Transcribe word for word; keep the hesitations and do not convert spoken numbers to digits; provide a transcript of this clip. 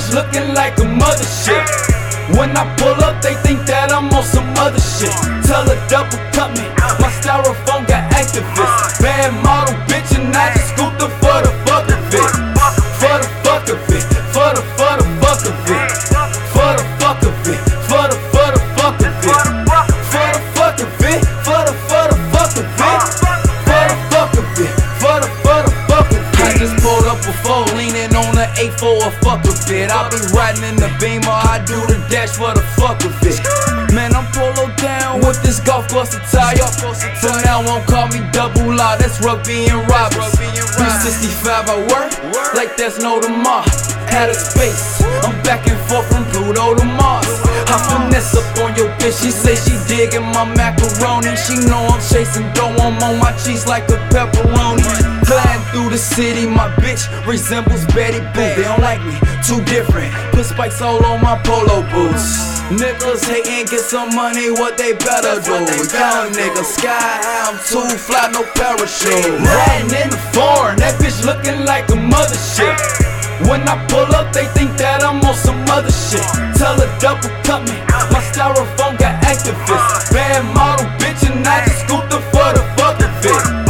bitch looking like a mother shit. When I pull up, they think that I'm on some other shit. Tell her double cut me, my styrofoam got activists. Bad model bitch and I just scooped her for the fuck of it. For the fuck of it, for the, for the fuck of it. For the fuck of it, for the, for the fuck of it. For the fuck of it, for the, for the fuck of it. For the fuck of it, for the, for the fuck of it. I just pulled up before, leaning on the eight for a fuck of it. I'll be riding in the Beamer, I do the dash for the fuck of it. Man, I'm polo down with this golf bus attire. So now won't call me double R, that's rugby and robbers. three sixty-five I work, like there's no tomorrow. Had a space, I'm back and forth from Pluto to Mars. I finesse up on your bitch, she say she digging my macaroni. She know I'm chasing dough, I'm on my cheese like a pepperoni. Gliding through the city, my bitch resembles Betty Boo. They don't like me, too different, put spikes all on my polo boots. Niggas hatin', get some money, what they better do. Young nigga, sky high, I'm too fly, no parachute. Riding in the foreign, that bitch looking like a mothership. When I pull up, they think that I'm on some other shit. Tell her double cut me, my styrofoam got activists. Bad model bitch and I just scooped her for the fuck of it.